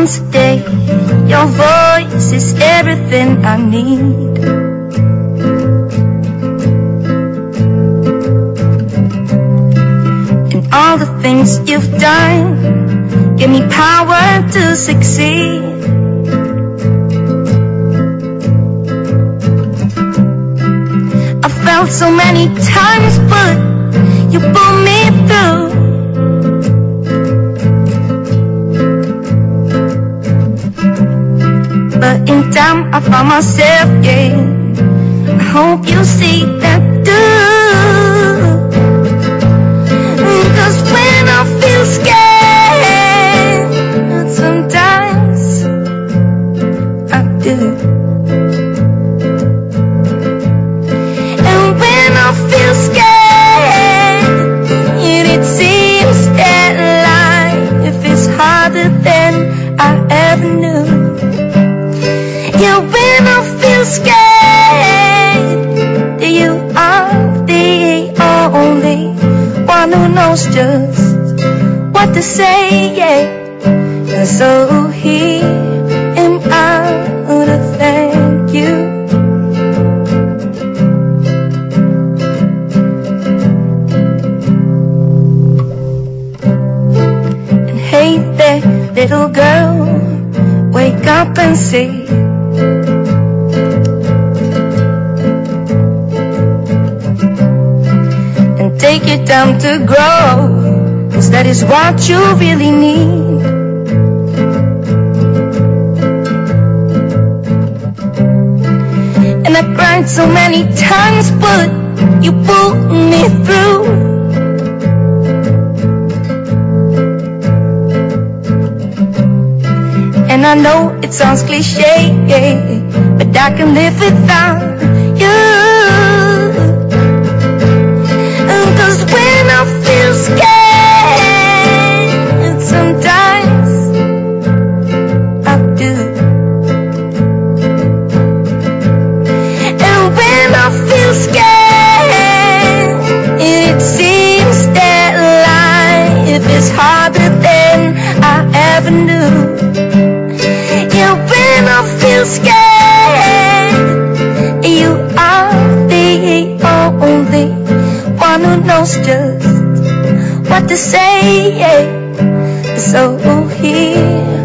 once a day. Your voice is everything I need. And all the things you've done give me power to succeed. I felt so many times, but you pulled me through. But in time I found myself, yeah. I hope you see that too. 'Cause when I feel scared, sometimes I do. And when I feel scared, it seems that life is harder than I ever knew. Yeah, when I feel scared, you are the only one who knows just what to say, yeah. And so here am I to thank you. And hey there, little girl, wake up and see. Take your time to grow, 'cause that is what you really need. And I cried so many times, but you pulled me through. And I know it sounds cliche, but I can live without you. 'Cause when I feel scared, sometimes I do. And when I feel scared, it seems that life is harder than I ever knew. Yeah, when I feel scared, you are the only one who knows just what to say, yeah. So here